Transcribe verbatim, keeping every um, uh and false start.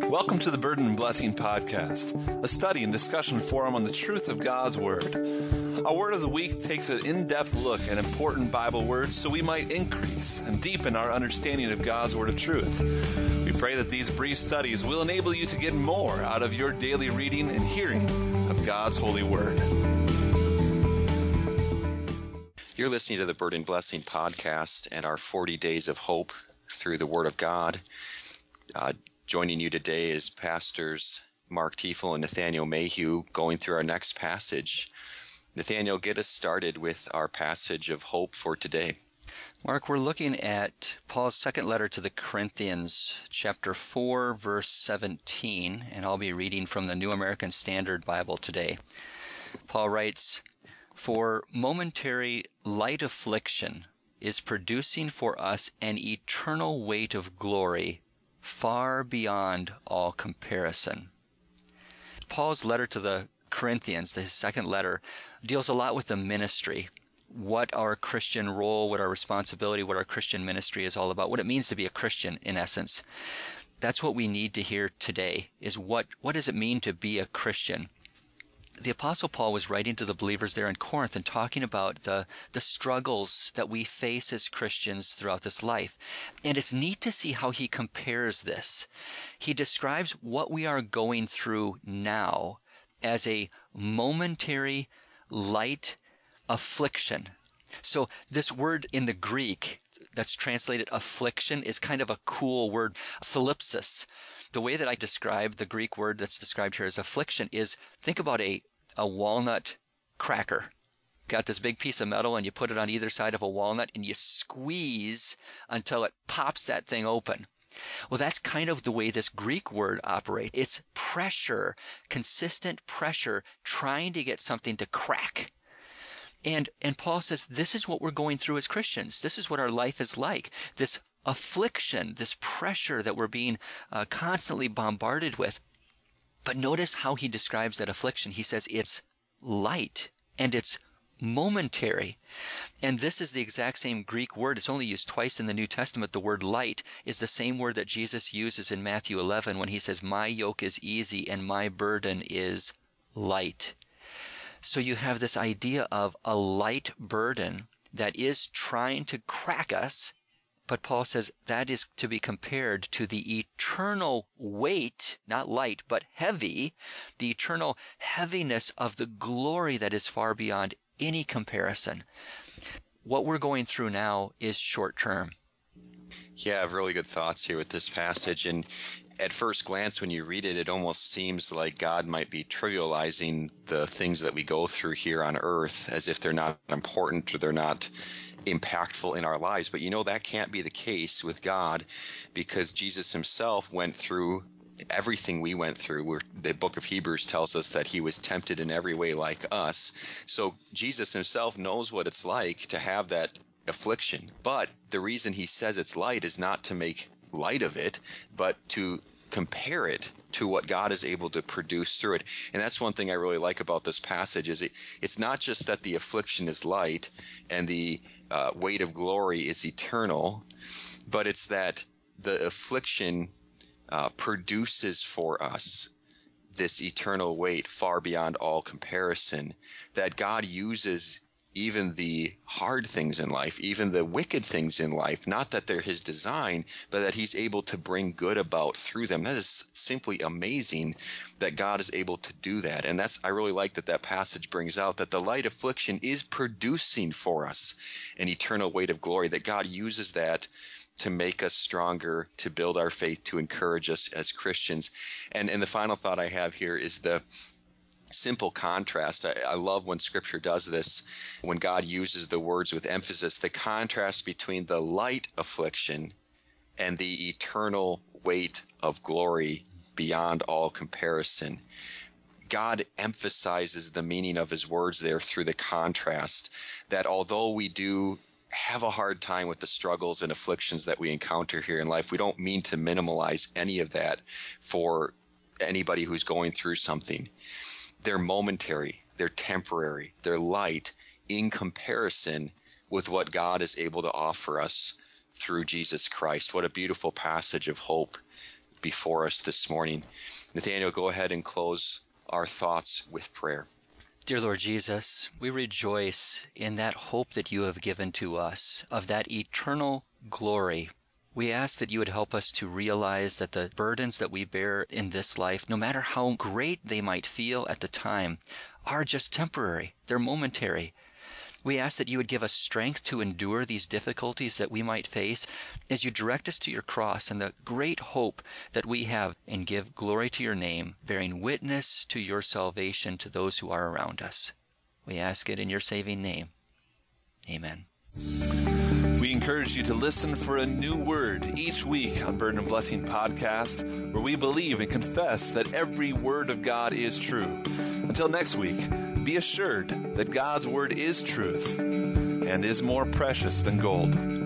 Welcome to the Burden and Blessing Podcast, a study and discussion forum on the truth of God's Word. Our Word of the Week takes an in-depth look at important Bible words so we might increase and deepen our understanding of God's Word of truth. We pray that these brief studies will enable you to get more out of your daily reading and hearing of God's holy Word. You're listening to the Burden and Blessing Podcast and our forty Days of Hope through the Word of God. Uh, Joining you today is Pastors Mark Tiefel and Nathaniel Mayhew going through our next passage. Nathaniel, get us started with our passage of hope for today. Mark, we're looking at Paul's second letter to the Corinthians, chapter four, verse seventeen, and I'll be reading from the New American Standard Bible today. Paul writes, "For momentary light affliction is producing for us an eternal weight of glory far beyond all comparison." Paul's letter to the Corinthians, his second letter, deals a lot with the ministry, what our Christian role, what our responsibility, what our Christian ministry is all about, what it means to be a Christian in essence. That's what we need to hear today, is what, what does it mean to be a Christian? The Apostle Paul was writing to the believers there in Corinth and talking about the, the struggles that we face as Christians throughout this life. And it's neat to see how he compares this. He describes what we are going through now as a momentary light affliction. So this word in the Greek that's translated affliction is kind of a cool word, thlipsis. The way that I describe the Greek word that's described here as affliction is, think about a, a walnut cracker. Got this big piece of metal and you put it on either side of a walnut and you squeeze until it pops that thing open. Well, that's kind of the way this Greek word operates. It's pressure, consistent pressure, trying to get something to crack. And and Paul says this is what we're going through as Christians. This is what our life is like. This affliction, this pressure that we're being uh, constantly bombarded with. But notice how he describes that affliction. He says it's light and it's momentary. And this is the exact same Greek word. It's only used twice in the New Testament. The word light is the same word that Jesus uses in Matthew eleven when he says, "My yoke is easy and my burden is light." So you have this idea of a light burden that is trying to crack us, but Paul says that is to be compared to the eternal weight, not light, but heavy, the eternal heaviness of the glory that is far beyond any comparison. What we're going through now is short term. Yeah, I have really good thoughts here with this passage. And at first glance, when you read it, it almost seems like God might be trivializing the things that we go through here on earth as if they're not important or they're not impactful in our lives. But you know, that can't be the case with God, because Jesus himself went through everything we went through. We're, the book of Hebrews tells us that he was tempted in every way like us. So Jesus himself knows what it's like to have that affliction. But the reason he says it's light is not to make light of it, but to compare it to what God is able to produce through it. And that's one thing I really like about this passage, is it, it's not just that the affliction is light and the uh, weight of glory is eternal, but it's that the affliction uh, produces for us this eternal weight far beyond all comparison, that God uses even the hard things in life, even the wicked things in life, not that they're his design, but that he's able to bring good about through them. That is simply amazing that God is able to do that. And that's, I really like that that passage brings out that the light affliction is producing for us an eternal weight of glory, that God uses that to make us stronger, to build our faith, to encourage us as Christians. And, and the final thought I have here is the simple contrast. I, I love when Scripture does this, when God uses the words with emphasis, the contrast between the light affliction and the eternal weight of glory beyond all comparison. God emphasizes the meaning of his words there through the contrast, that although we do have a hard time with the struggles and afflictions that we encounter here in life, we don't mean to minimize any of that for anybody who's going through something. They're momentary, they're temporary, they're light in comparison with what God is able to offer us through Jesus Christ. What a beautiful passage of hope before us this morning. Nathaniel, go ahead and close our thoughts with prayer. Dear Lord Jesus, we rejoice in that hope that you have given to us of that eternal glory. We ask that you would help us to realize that the burdens that we bear in this life, no matter how great they might feel at the time, are just temporary. They're momentary. We ask that you would give us strength to endure these difficulties that we might face as you direct us to your cross and the great hope that we have, and give glory to your name, bearing witness to your salvation to those who are around us. We ask it in your saving name. Amen. We encourage you to listen for a new word each week on Burden and Blessing Podcast, where we believe and confess that every word of God is true. Until next week, be assured that God's word is truth and is more precious than gold.